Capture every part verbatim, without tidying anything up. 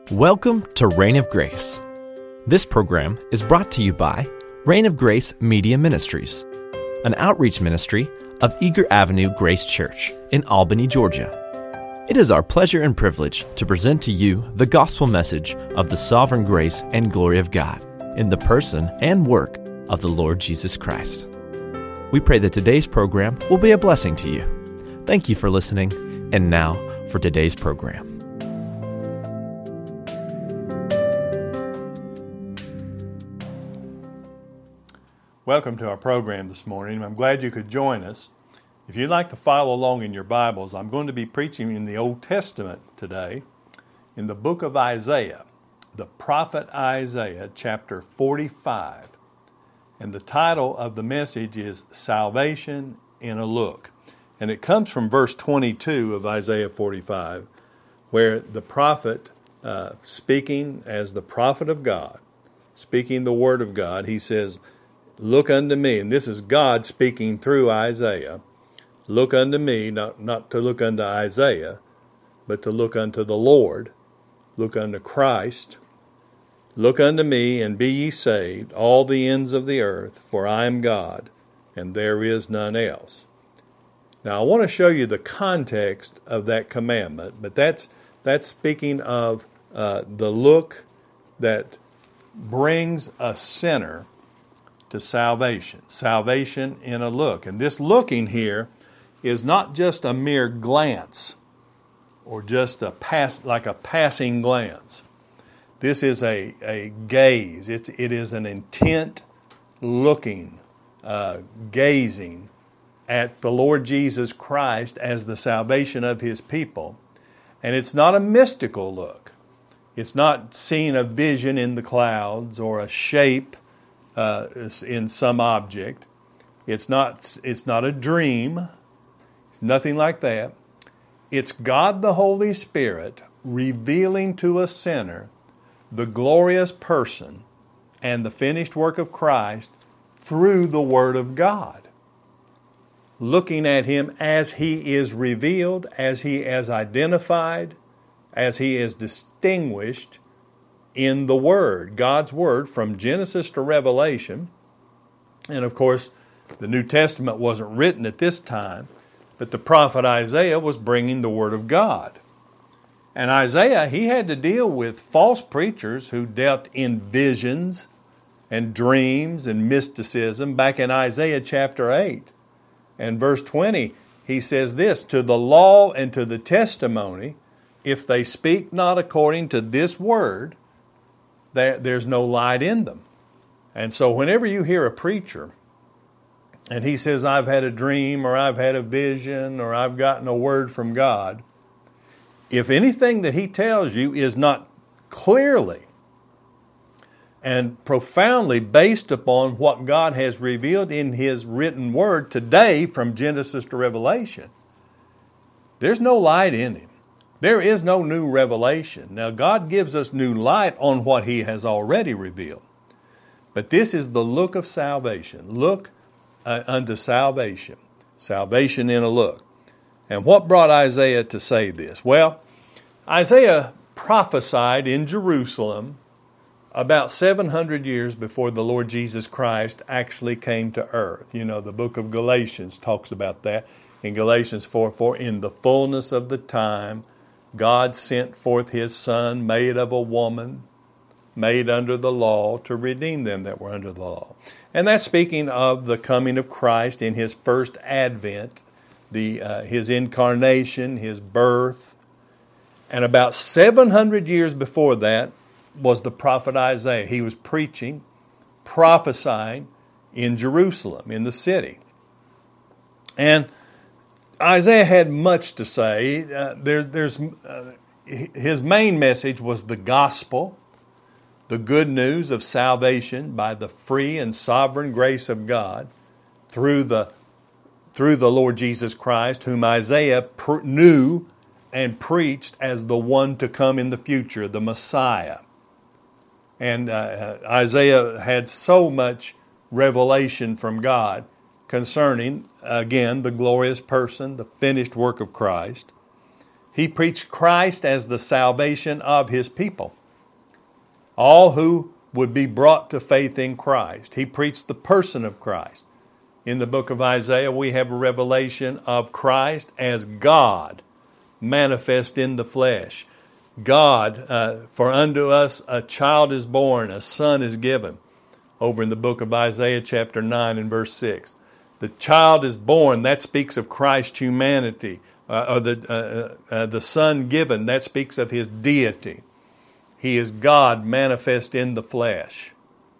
Welcome to Reign of Grace. This program is brought to you by Reign of Grace Media Ministries, an outreach ministry of Eager Avenue Grace Church in Albany, Georgia. It is our pleasure and privilege to present to you the gospel message of the sovereign grace and glory of God in the person and work of the Lord Jesus Christ. We pray that today's program will be a blessing to you. Thank you for listening, and now for today's program. Welcome to our program this morning. I'm glad you could join us. If you'd like to follow along in your Bibles, I'm going to be preaching in the Old Testament today, in the book of Isaiah, the prophet Isaiah, chapter forty-five. And the title of the message is Salvation in a Look. And it comes from verse twenty-two of Isaiah forty-five, where the prophet, uh, speaking as the prophet of God, speaking the word of God, he says, "Look unto me," and this is God speaking through Isaiah. "Look unto me," not, not to look unto Isaiah, but to look unto the Lord. Look unto Christ. "Look unto me, and be ye saved, all the ends of the earth, for I am God, and there is none else." Now, I want to show you the context of that commandment, but that's that's speaking of uh, the look that brings a sinner to salvation. Salvation in a look. And this looking here is not just a mere glance or just a pass, like a passing glance. This is a, a gaze. It's, it is an intent looking, uh, gazing at the Lord Jesus Christ as the salvation of His people. And it's not a mystical look. It's not seeing a vision in the clouds or a shape Uh, in some object. It's not, it's not a dream. It's nothing like that. It's God the Holy Spirit revealing to a sinner the glorious person and the finished work of Christ through the Word of God. Looking at Him as He is revealed, as He is identified, as He is distinguished in the Word, God's Word, from Genesis to Revelation. And of course, the New Testament wasn't written at this time, but the prophet Isaiah was bringing the Word of God. And Isaiah, he had to deal with false preachers who dealt in visions and dreams and mysticism. Back in Isaiah chapter eight and verse twenty, he says this, "To the law and to the testimony, if they speak not according to this word, There, there's no light in them." And so whenever you hear a preacher and he says, "I've had a dream," or "I've had a vision," or "I've gotten a word from God," if anything that he tells you is not clearly and profoundly based upon what God has revealed in His written Word today from Genesis to Revelation, there's no light in him. There is no new revelation. Now, God gives us new light on what He has already revealed. But this is the look of salvation. Look uh, unto salvation. Salvation in a look. And what brought Isaiah to say this? Well, Isaiah prophesied in Jerusalem about seven hundred years before the Lord Jesus Christ actually came to earth. You know, the book of Galatians talks about that. In Galatians four four, "In the fullness of the time, God sent forth His Son, made of a woman, made under the law, to redeem them that were under the law." And that's speaking of the coming of Christ in His first advent, the uh, His incarnation, His birth. And about seven hundred years before that was the prophet Isaiah. He was preaching, prophesying in Jerusalem, in the city. And Isaiah had much to say. Uh, there, there's uh, his main message was the gospel, the good news of salvation by the free and sovereign grace of God through the through the Lord Jesus Christ, whom Isaiah pr- knew and preached as the one to come in the future, the Messiah. And uh, Isaiah had so much revelation from God concerning, again, the glorious person, the finished work of Christ. He preached Christ as the salvation of His people. All who would be brought to faith in Christ. He preached the person of Christ. In the book of Isaiah, we have a revelation of Christ as God manifest in the flesh. God, uh, for unto us a child is born, a son is given. Over in the book of Isaiah chapter nine and verse six. The child is born, that speaks of Christ's humanity. Uh, or the, uh, uh, the son given, that speaks of His deity. He is God manifest in the flesh.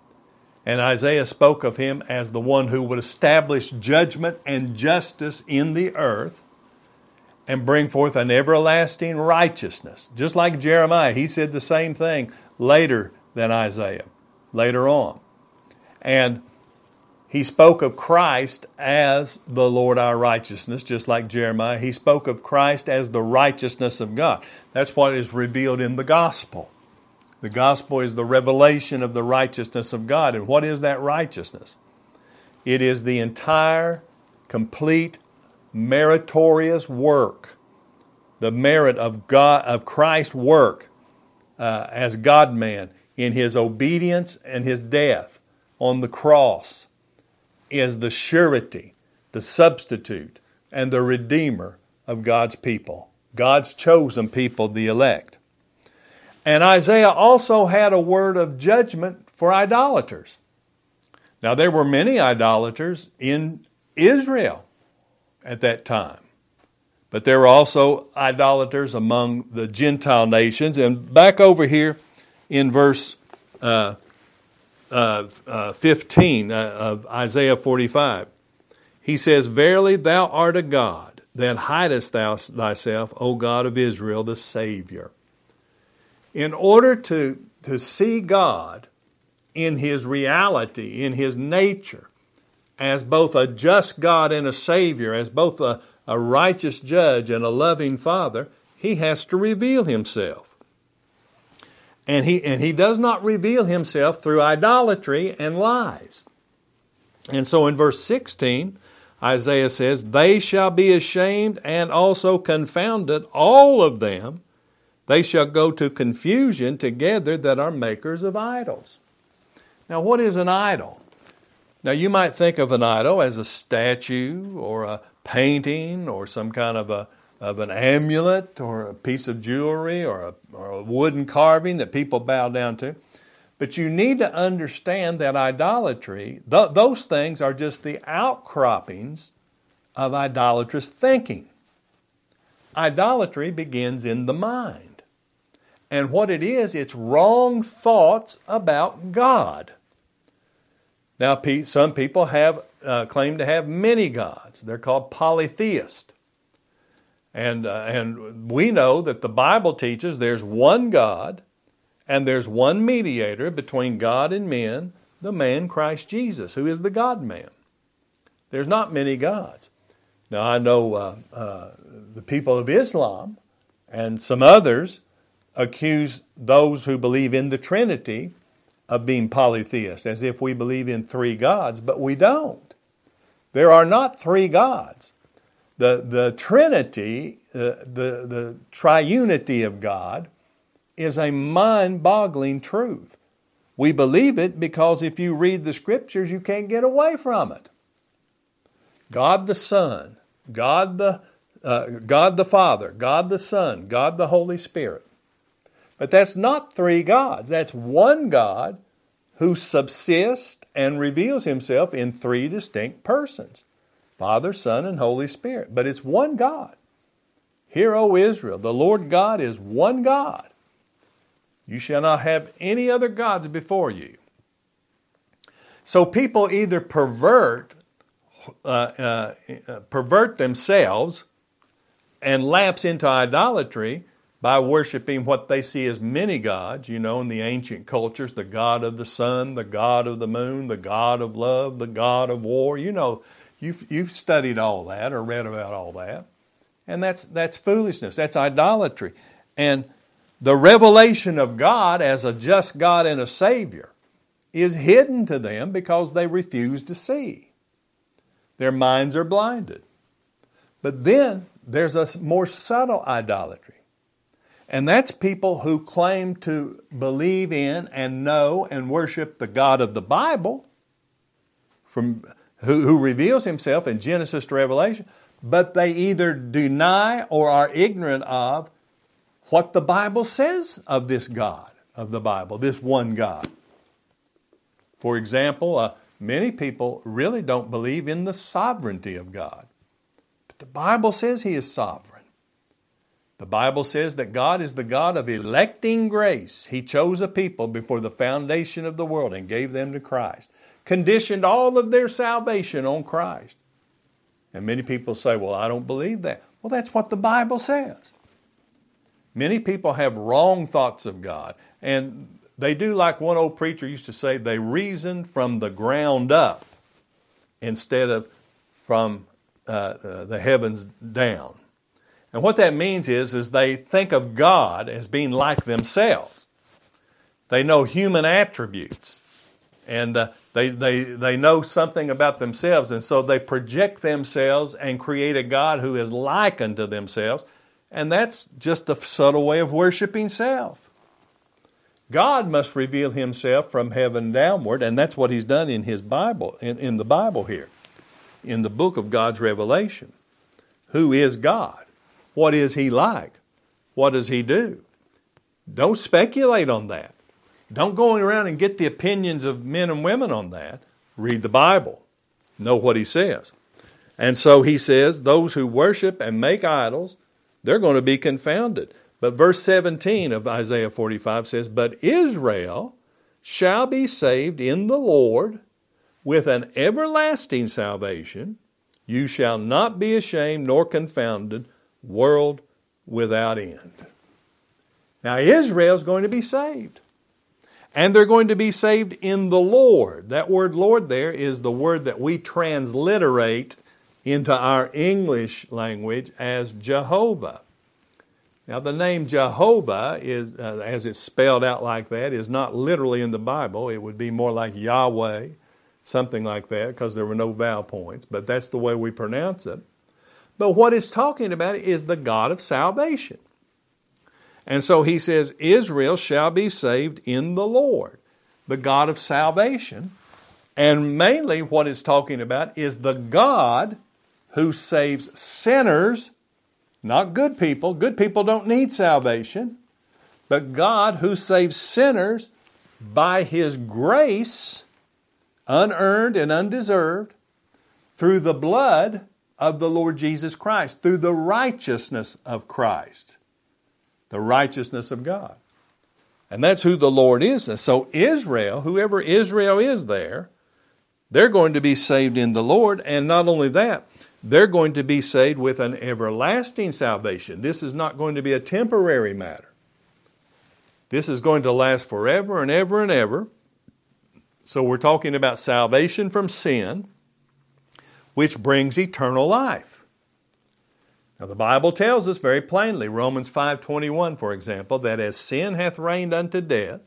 And Isaiah spoke of Him as the one who would establish judgment and justice in the earth and bring forth an everlasting righteousness. Just like Jeremiah, he said the same thing later than Isaiah, later on. And he spoke of Christ as the Lord our righteousness, just like Jeremiah. He spoke of Christ as the righteousness of God. That's what is revealed in the gospel. The gospel is the revelation of the righteousness of God. And what is that righteousness? It is the entire, complete, meritorious work, the merit of God, of Christ's work uh, as God-man in His obedience and His death on the cross is the surety, the substitute, and the redeemer of God's people, God's chosen people, the elect. And Isaiah also had a word of judgment for idolaters. Now, there were many idolaters in Israel at that time, but there were also idolaters among the Gentile nations. And back over here in verse uh, uh, uh, fifteen uh, of Isaiah forty-five, he says, "Verily thou art a God, that hidest thou thyself, O God of Israel, the Savior." In order to, to see God in His reality, in His nature, as both a just God and a Savior, as both a, a righteous judge and a loving Father, He has to reveal Himself. And he, and he does not reveal Himself through idolatry and lies. And so in verse sixteen, Isaiah says, "They shall be ashamed and also confounded, all of them. They shall go to confusion together that are makers of idols." Now, what is an idol? Now, you might think of an idol as a statue or a painting or some kind of a of an amulet or a piece of jewelry or a, or a wooden carving that people bow down to. But you need to understand that idolatry, th- those things are just the outcroppings of idolatrous thinking. Idolatry begins in the mind. And what it is, it's wrong thoughts about God. Now, some people have uh, claim to have many gods. They're called polytheists. And, uh, and we know that the Bible teaches there's one God and there's one mediator between God and men, the man Christ Jesus, who is the God-man. There's not many gods. Now, I know uh, uh, the people of Islam and some others accuse those who believe in the Trinity of being polytheists, as if we believe in three gods, but we don't. There are not three gods. The, the Trinity, uh, the, the triunity of God, is a mind-boggling truth. We believe it because if you read the Scriptures, you can't get away from it. God the Son, God the, uh, God the Father, God the Son, God the Holy Spirit. But that's not three gods. That's one God who subsists and reveals Himself in three distinct persons. Father, Son, and Holy Spirit. But it's one God. Hear, O Israel, the Lord God is one God. You shall not have any other gods before you. So people either pervert, uh, uh, uh, pervert themselves and lapse into idolatry by worshiping what they see as many gods. You know, in the ancient cultures, the god of the sun, the god of the moon, the god of love, the god of war. You know, You've, you've studied all that or read about all that. And that's, that's foolishness. That's idolatry. And the revelation of God as a just God and a Savior is hidden to them because they refuse to see. Their minds are blinded. But then there's a more subtle idolatry. And that's people who claim to believe in and know and worship the God of the Bible, from who, who reveals himself in Genesis to Revelation, but they either deny or are ignorant of what the Bible says of this God of the Bible, this one God. For example, uh, many people really don't believe in the sovereignty of God. But the Bible says He is sovereign. The Bible says that God is the God of electing grace. He chose a people before the foundation of the world and gave them to Christ. Conditioned all of their salvation on Christ. And many people say, well, I don't believe that. Well, that's what the Bible says. Many people have wrong thoughts of God. And they do like one old preacher used to say, they reason from the ground up instead of from uh, uh, the heavens down. And what that means is, is they think of God as being like themselves. They know human attributes. And uh, they, they, they know something about themselves. And so they project themselves and create a God who is like unto themselves. And that's just a subtle way of worshiping self. God must reveal Himself from heaven downward. And that's what He's done in His Bible, in, in the Bible here. In the book of God's revelation. Who is God? What is He like? What does He do? Don't speculate on that. Don't go around and get the opinions of men and women on that. Read the Bible. Know what He says. And so He says, those who worship and make idols, they're going to be confounded. But verse seventeen of Isaiah forty-five says, but Israel shall be saved in the Lord with an everlasting salvation. You shall not be ashamed nor confounded, world without end. Now Israel's going to be saved. And they're going to be saved in the Lord. That word Lord there is the word that we transliterate into our English language as Jehovah. Now the name Jehovah, is, uh, as it's spelled out like that, is not literally in the Bible. It would be more like Yahweh, something like that, because there were no vowel points. But that's the way we pronounce it. But what it's talking about is the God of salvation. And so he says, Israel shall be saved in the Lord, the God of salvation. And mainly what it's talking about is the God who saves sinners, not good people. Good people don't need salvation. But God who saves sinners by His grace, unearned and undeserved, through the blood of the Lord Jesus Christ, through the righteousness of Christ. The righteousness of God. And that's who the Lord is. And so Israel, whoever Israel is there, they're going to be saved in the Lord. And not only that, they're going to be saved with an everlasting salvation. This is not going to be a temporary matter. This is going to last forever and ever and ever. So we're talking about salvation from sin, which brings eternal life. Now the Bible tells us very plainly, Romans five twenty-one, for example, that as sin hath reigned unto death,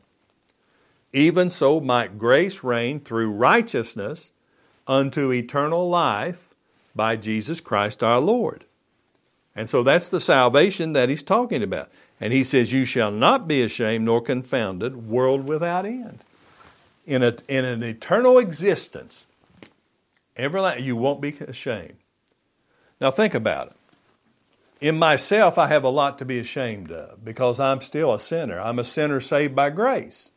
even so might grace reign through righteousness unto eternal life by Jesus Christ our Lord. And so that's the salvation that he's talking about. And he says, you shall not be ashamed nor confounded, world without end. In, a, in an eternal existence, everlasting, you won't be ashamed. Now think about it. In myself, I have a lot to be ashamed of because I'm still a sinner. I'm a sinner saved by grace.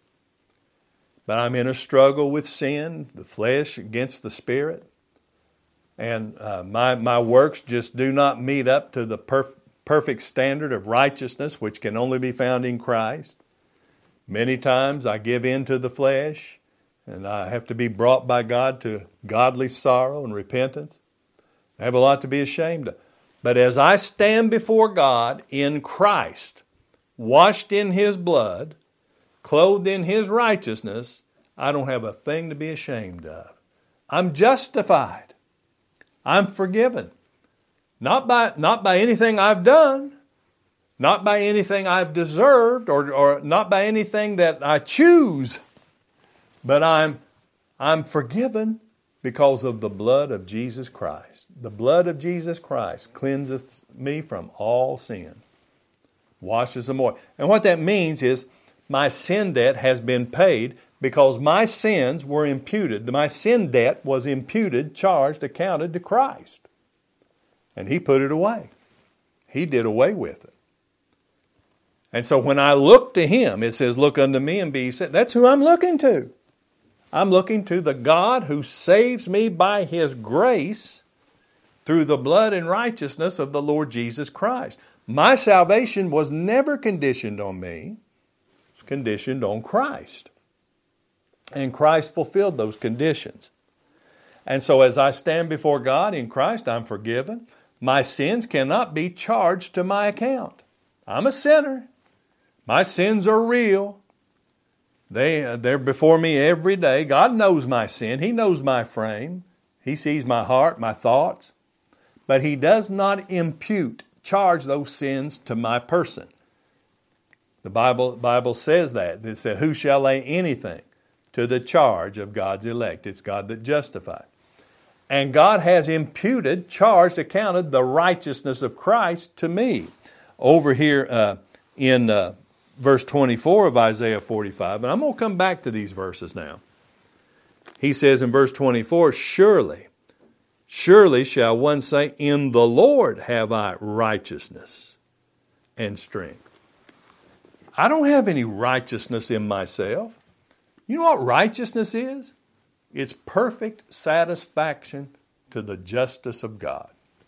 But I'm in a struggle with sin, the flesh against the spirit. And uh, my, my works just do not meet up to the perf- perfect standard of righteousness, which can only be found in Christ. Many times I give in to the flesh, and I have to be brought by God to godly sorrow and repentance. I have a lot to be ashamed of. But as I stand before God in Christ, washed in His blood, clothed in His righteousness, I don't have a thing to be ashamed of. I'm justified. I'm forgiven. Not by, not by anything I've done, not by anything I've deserved, or, or not by anything that I choose, but I'm, I'm forgiven Because of the blood of Jesus Christ. The blood of Jesus Christ cleanseth me from all sin. Washes them away. And what that means is my sin debt has been paid because my sins were imputed. My sin debt was imputed, charged, accounted to Christ. And He put it away. He did away with it. And so when I look to Him, it says, look unto me and be saved. That's who I'm looking to. I'm looking to the God who saves me by His grace through the blood and righteousness of the Lord Jesus Christ. My salvation was never conditioned on me. It was conditioned on Christ. And Christ fulfilled those conditions. And so as I stand before God in Christ, I'm forgiven. My sins cannot be charged to my account. I'm a sinner. My sins are real. They, they're before me every day. God knows my sin. He knows my frame. He sees my heart, my thoughts. But He does not impute, charge those sins to my person. The Bible, Bible says that. It said, who shall lay anything to the charge of God's elect? It's God that justifies. And God has imputed, charged, accounted the righteousness of Christ to me. Over here uh, in uh, verse twenty-four of Isaiah forty-five, and I'm going to come back to these verses now. He says in verse twenty-four, surely, surely shall one say, in the Lord have I righteousness and strength. I don't have any righteousness in myself. You know what righteousness is? It's perfect satisfaction to the justice of God.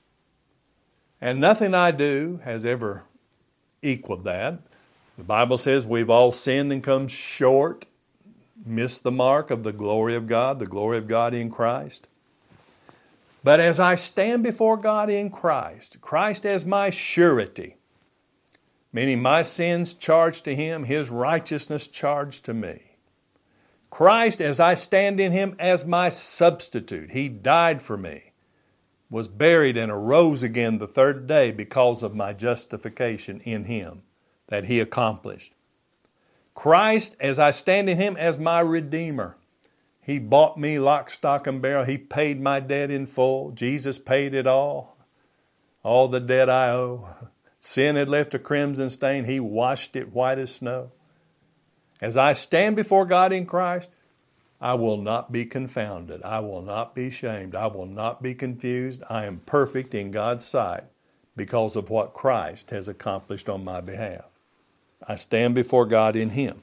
And nothing I do has ever equaled that. The Bible says we've all sinned and come short, missed the mark of the glory of God, the glory of God in Christ. But as I stand before God in Christ, Christ as my surety, meaning my sins charged to Him, His righteousness charged to me. Christ, as I stand in Him as my substitute, He died for me, was buried and arose again the third day because of my justification in Him that He accomplished. Christ, as I stand in Him as my Redeemer, He bought me lock, stock, and barrel. He paid my debt in full. Jesus paid it all, all the debt I owe. Sin had left a crimson stain. He washed it white as snow. As I stand before God in Christ, I will not be confounded. I will not be shamed. I will not be confused. I am perfect in God's sight because of what Christ has accomplished on my behalf. I stand before God in Him.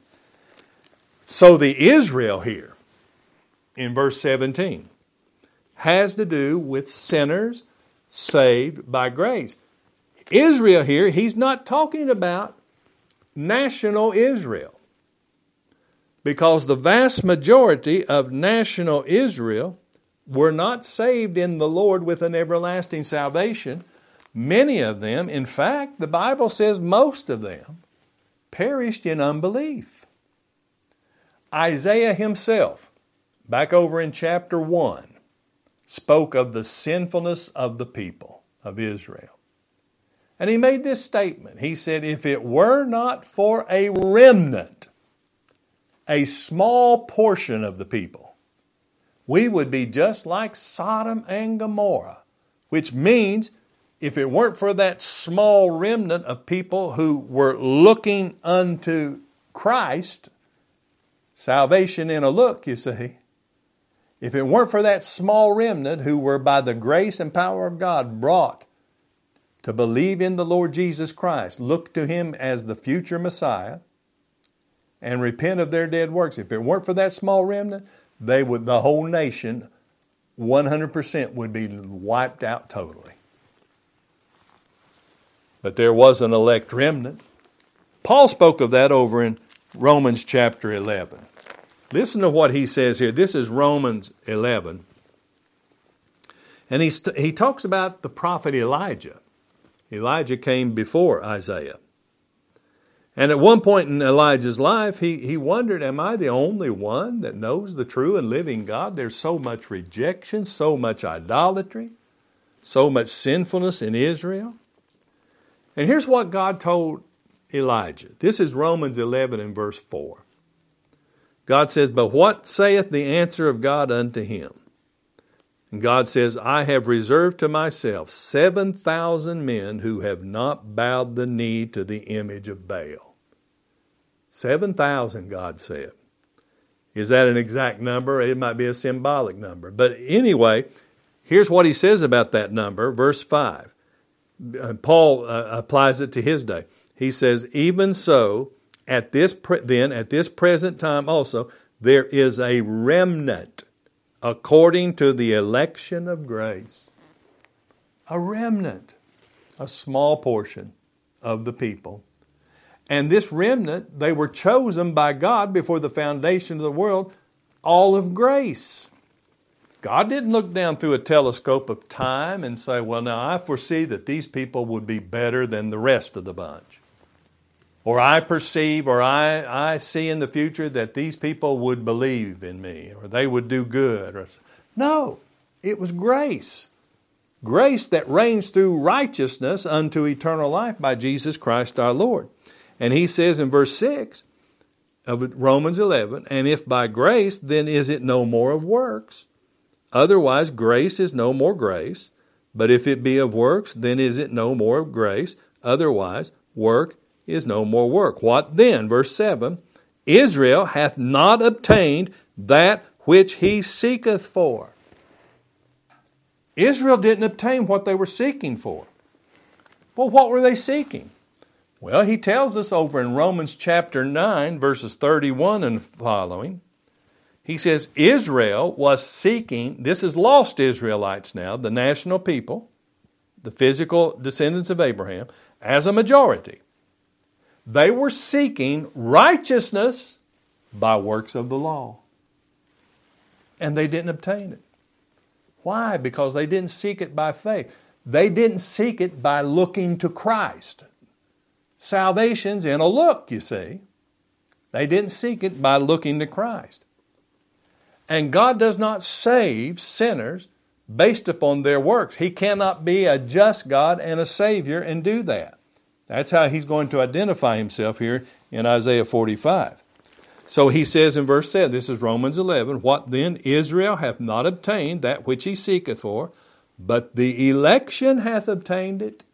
So the Israel here in verse seventeen has to do with sinners saved by grace. Israel here, he's not talking about national Israel. Because the vast majority of national Israel were not saved in the Lord with an everlasting salvation. Many of them, in fact, the Bible says most of them, perished in unbelief. Isaiah himself, back over in chapter one, spoke of the sinfulness of the people of Israel. And he made this statement. He said, if it were not for a remnant, a small portion of the people, we would be just like Sodom and Gomorrah, which means if it weren't for that small remnant of people who were looking unto Christ, salvation in a look, you see, if it weren't for that small remnant who were by the grace and power of God brought to believe in the Lord Jesus Christ, look to Him as the future Messiah, and repent of their dead works. If it weren't for that small remnant, they would, the whole nation, one hundred percent would be wiped out totally. But there was an elect remnant. Paul spoke of that over in Romans chapter eleven. Listen to what he says here. This is Romans eleven. And he, he talks about the prophet Elijah. Elijah came before Isaiah. And at one point in Elijah's life, he, he wondered, am I the only one that knows the true and living God? There's so much rejection, so much idolatry, so much sinfulness in Israel. And here's what God told Elijah. This is Romans eleven and verse four. God says, but what saith the answer of God unto him? And God says, I have reserved to myself seven thousand men who have not bowed the knee to the image of Baal. seven thousand, God said. Is that an exact number? It might be a symbolic number. But anyway, here's what he says about that number, verse five. Paul uh, applies it to his day. He says, even so, at this pre- then, at this present time also, there is a remnant according to the election of grace. A remnant, a small portion of the people. And this remnant, they were chosen by God before the foundation of the world, all of grace. God didn't look down through a telescope of time and say, well, now I foresee that these people would be better than the rest of the bunch. Or I perceive or I, I see in the future that these people would believe in me or they would do good. Or, no, it was grace. Grace that reigns through righteousness unto eternal life by Jesus Christ our Lord. And he says in verse six of Romans eleven, and if by grace, then is it no more of works? Otherwise, grace is no more grace. But if it be of works, then is it no more of grace? Otherwise, work is no more work. What then? Verse seven, Israel hath not obtained that which he seeketh for. Israel didn't obtain what they were seeking for. Well, what were they seeking? Well, he tells us over in Romans chapter nine, verses thirty-one and following. He says Israel was seeking, this is lost Israelites now, the national people, the physical descendants of Abraham, as a majority. They were seeking righteousness by works of the law. And they didn't obtain it. Why? Because they didn't seek it by faith. They didn't seek it by looking to Christ. Salvation's in a look, you see. They didn't seek it by looking to Christ. And God does not save sinners based upon their works. He cannot be a just God and a Savior and do that. That's how He's going to identify Himself here in Isaiah forty-five. So He says in verse seven, this is Romans eleven, what then? Israel hath not obtained that which he seeketh for, but the election hath obtained it,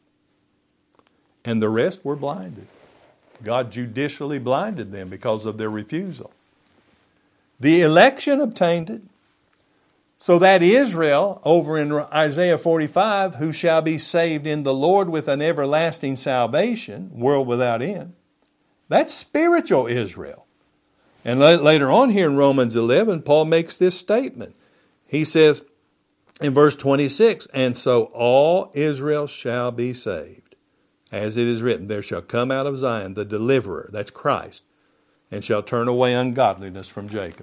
and the rest were blinded. God judicially blinded them because of their refusal. The election obtained it. So that Israel, over in Isaiah forty-five, who shall be saved in the Lord with an everlasting salvation, world without end, that's spiritual Israel. And later on here in Romans eleven, Paul makes this statement. He says in verse twenty-six, and so all Israel shall be saved. As it is written, there shall come out of Zion the deliverer, that's Christ, and shall turn away ungodliness from Jacob.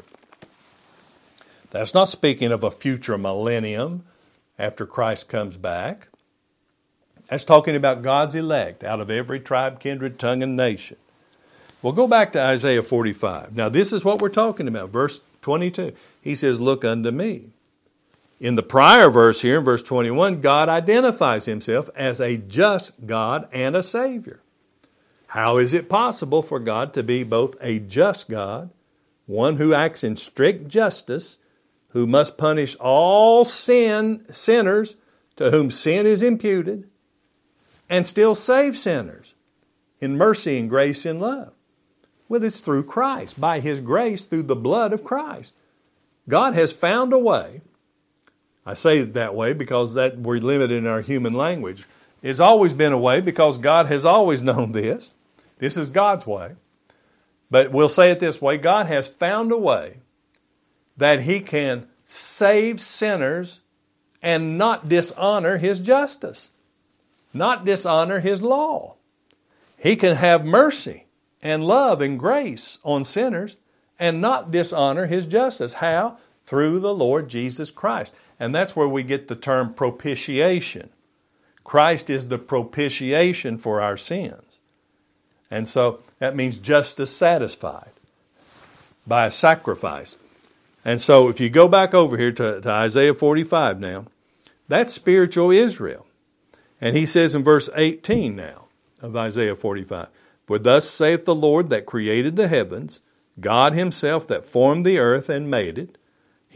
That's not speaking of a future millennium after Christ comes back. That's talking about God's elect out of every tribe, kindred, tongue, and nation. Well, go back to Isaiah forty-five. Now, this is what we're talking about. Verse twenty-two. He says, look unto me. In the prior verse here, in verse twenty-one, God identifies Himself as a just God and a Savior. How is it possible for God to be both a just God, one who acts in strict justice, who must punish all sin sinners to whom sin is imputed, and still save sinners in mercy and grace and love? Well, it's through Christ, by His grace, through the blood of Christ. God has found a way. I say it that way because that we're limited in our human language. It's always been a way because God has always known this. This is God's way. But we'll say it this way. God has found a way that He can save sinners and not dishonor His justice, not dishonor His law. He can have mercy and love and grace on sinners and not dishonor His justice. How? Through the Lord Jesus Christ. And that's where we get the term propitiation. Christ is the propitiation for our sins. And so that means justice satisfied by a sacrifice. And so if you go back over here to, to Isaiah forty-five now, that's spiritual Israel. And he says in verse eighteen now of Isaiah forty-five, for thus saith the Lord that created the heavens, God Himself that formed the earth and made it.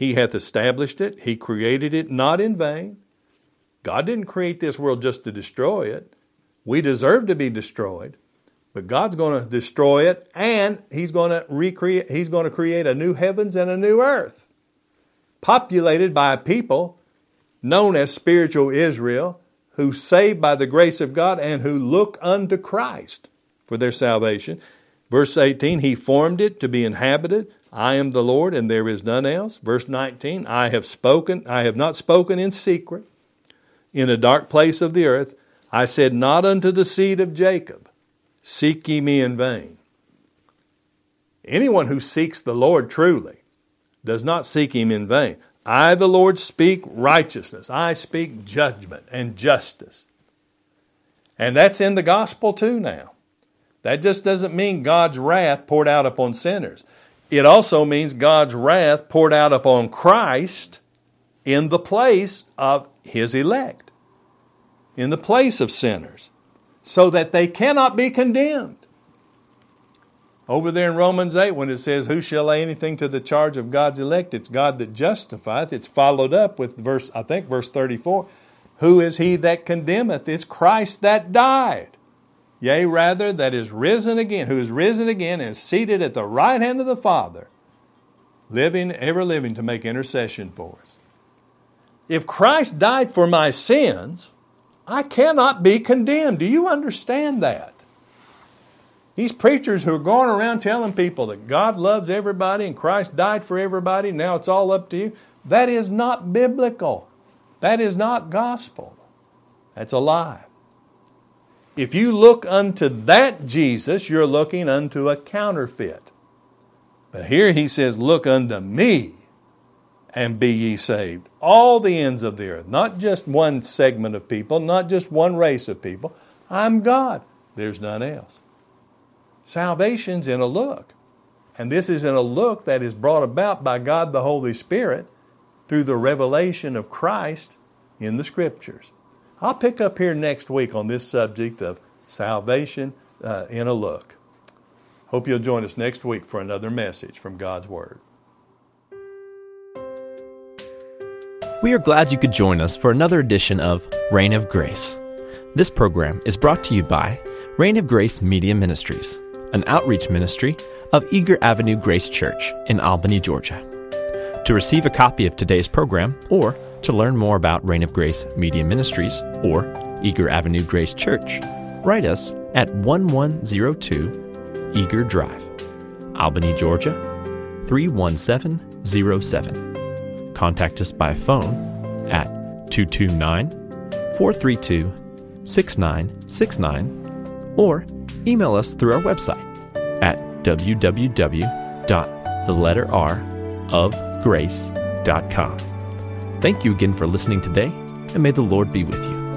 He hath established it. He created it not in vain. God didn't create this world just to destroy it. We deserve to be destroyed. But God's going to destroy it, and He's going to recreate, He's going to create a new heavens and a new earth, populated by a people known as spiritual Israel, who saved by the grace of God and who look unto Christ for their salvation. Verse eighteen, He formed it to be inhabited. I am the Lord, and there is none else. Verse nineteen, I have spoken, I have not spoken in secret. In a dark place of the earth, I said not unto the seed of Jacob, seek ye me in vain. Anyone who seeks the Lord truly does not seek Him in vain. I, the Lord, speak righteousness. I speak judgment and justice. And that's in the gospel too now. That just doesn't mean God's wrath poured out upon sinners. It also means God's wrath poured out upon Christ in the place of His elect, in the place of sinners, so that they cannot be condemned. Over there in Romans eight, when it says, who shall lay anything to the charge of God's elect? It's God that justifieth. It's followed up with verse, I think verse thirty-four. Who is he that condemneth? It's Christ that died. Yea, rather, that is risen again, who is risen again and seated at the right hand of the Father, living, ever living to make intercession for us. If Christ died for my sins, I cannot be condemned. Do you understand that? These preachers who are going around telling people that God loves everybody and Christ died for everybody, now it's all up to you, that is not biblical. That is not gospel. That's a lie. If you look unto that Jesus, you're looking unto a counterfeit. But here he says, look unto me and be ye saved. All the ends of the earth, not just one segment of people, not just one race of people. I'm God. There's none else. Salvation's in a look. And this is in a look that is brought about by God the Holy Spirit through the revelation of Christ in the Scriptures. I'll pick up here next week on this subject of salvation uh, in a look. Hope you'll join us next week for another message from God's Word. We are glad you could join us for another edition of Reign of Grace. This program is brought to you by Reign of Grace Media Ministries, an outreach ministry of Eager Avenue Grace Church in Albany, Georgia. To receive a copy of today's program or to learn more about Reign of Grace Media Ministries or Eager Avenue Grace Church, write us at one one zero two Eager Drive, Albany, Georgia three one seven zero seven. Contact us by phone at two two nine, four three two, six nine six nine or email us through our website at w w w dot the letter r of grace dot com. Thank you again for listening today, and may the Lord be with you.